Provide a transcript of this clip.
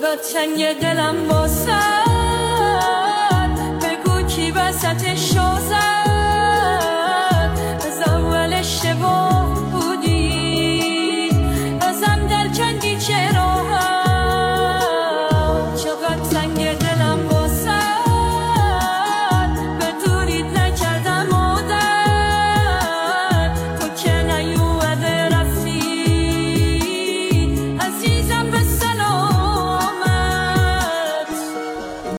شد چنگ دلم واسد، بگو کی وسط شو زد.